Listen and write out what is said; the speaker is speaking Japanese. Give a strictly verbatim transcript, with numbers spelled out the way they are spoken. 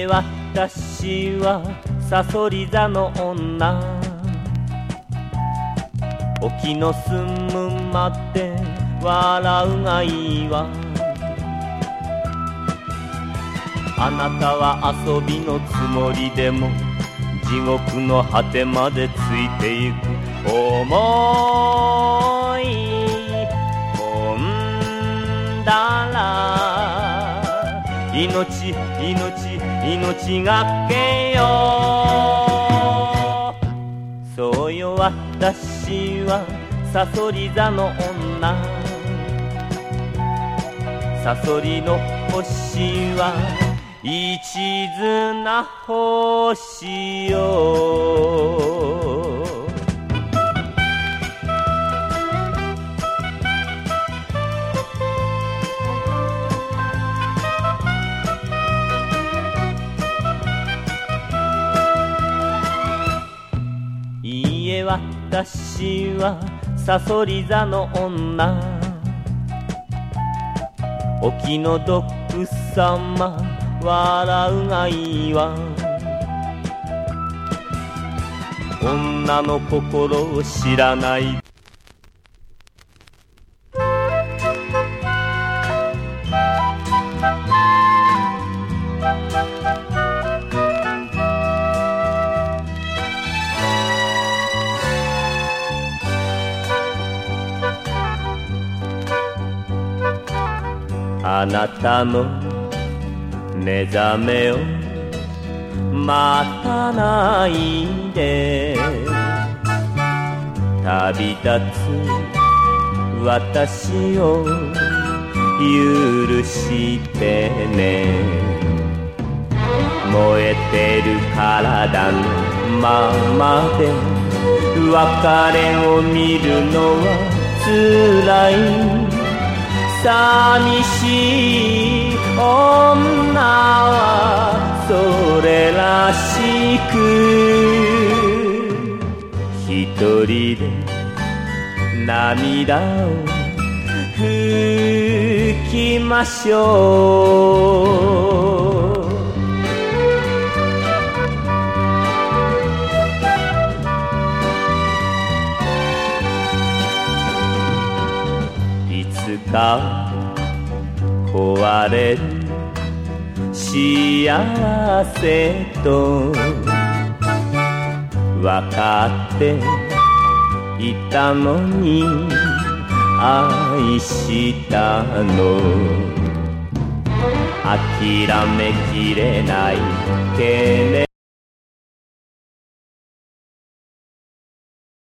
私はさそり座の女、沖の澄むまで笑うがいいわ。あなたは遊びのつもりでも地獄の果てまでついてゆく。思い込んだら命命命がけよ。そうよ私はさそり座の女、さそりの星は一途な星よ。いいえ私はさそり座の女、沖のドッグ様笑うがいいわ。女の心を知らないあなたの目覚めを待たないで、旅立つ私を許してね。燃えてる体のままで別れを見るのはつらい。寂しい女はそれらしく一人で涙を拭きましょう。いつか壊れる幸せと分かっていたのに愛したの。諦めきれないけれど